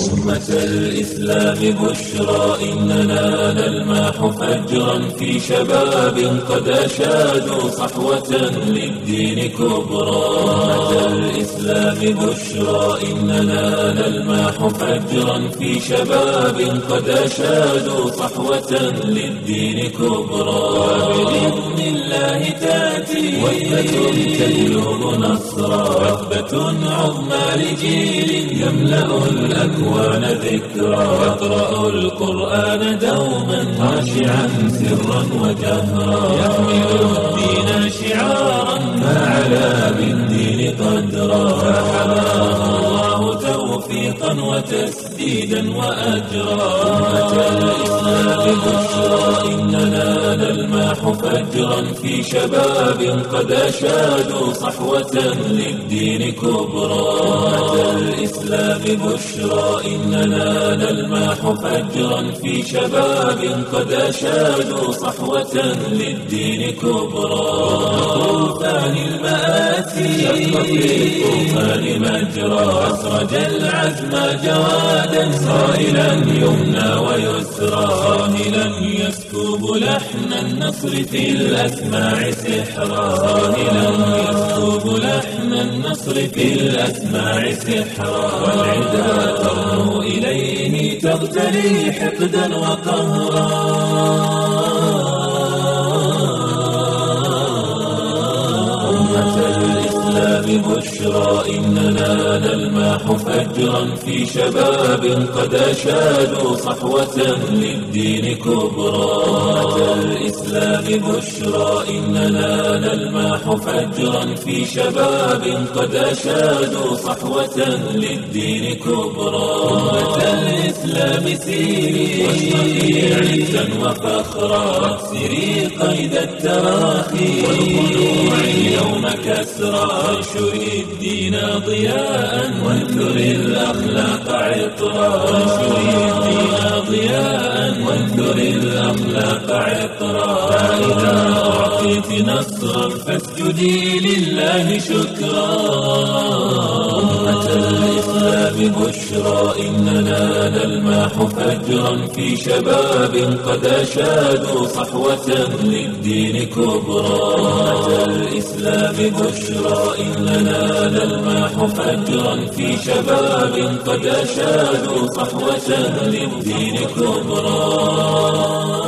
أمة الإسلام بشرى إننا نلمح فجرا في شباب قد أشادوا صحوة للدين كبرى. أمة الإسلام بشرى إننا نلمح فجرا في شباب قد أشادوا صحوة للدين كبرى. بإذن الله تأتي وثبة تبلغ نصرا، وثبة عظمى لجيل يملأ الأكوان ذكرا، يقرأ القرآن دوما خاشعا سرا وجهرا، يحمل الدين شعارا فعلى بالدين قدرا، فحماه الله توفيقا وتسديدا وأجرا. أمة الإسلام بشرى إننا نلمح فجرا في شباب قد أشادوا صحوة للدين كبرى. أمة الإسلام بشرى إننا نلمح فجرا في شباب قد أشادوا صحوة للدين كبرى. طوفان المآسي شق في الطوفان مجرى، أسرج العزم جوادا صائلا يمنى ويسرى، صاهلا يسكب لحن النصر في الأسماع سحرا، صاهلا يسكب لحن النصر في الأسماع سحرا، والعدا ترنو إليه تغتلي حقدا وقهرا. بشرى إننا نلمح فجرا في شباب قد أشادوا صحوة للدين كبرى. أمة الإسلام بشرى إننا نلمح فجرا في شباب قد أشادوا صحوة للدين كبرى. أمة الإسلام سيري واشرقي عزا وفخرا، واكسري قيد التراخي والخنوع اليوم كسرا، وانشري الدين ضياء وانثري الأخلاق عطرا، وانشري الدين ضياء وانثري الأخلاق عطرا. فإذا أعطيت نصرا فاسجدي لله شكرا. أمة الإسلام بشرى إننا نلمح فجرا في شباب قد أشادوا صحوة للدين كبرى. أمة الإسلام بشرى إننا نلمح فجرا في شباب قد أشادوا صحوة للدين كبرى.